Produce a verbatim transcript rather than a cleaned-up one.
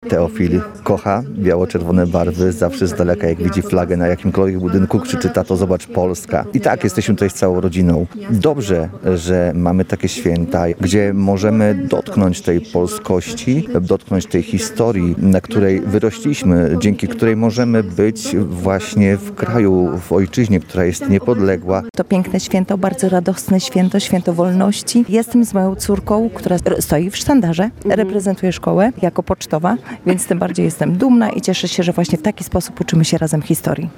Teofil kocha biało-czerwone barwy, zawsze z daleka jak widzi flagę na jakimkolwiek budynku, krzyczy: tato, zobacz, Polska. I tak, jesteśmy tutaj z całą rodziną. Dobrze, że mamy takie święta, gdzie możemy dotknąć tej polskości, dotknąć tej historii, na której wyrośliśmy, dzięki której możemy być właśnie w kraju, w ojczyźnie, która jest niepodległa. To piękne święto, bardzo radosne święto, święto wolności. Jestem z moją córką, która stoi w sztandarze, reprezentuje szkołę jako pocztowa, więc tym bardziej jestem dumna i cieszę się, że właśnie w taki sposób uczymy się razem historii.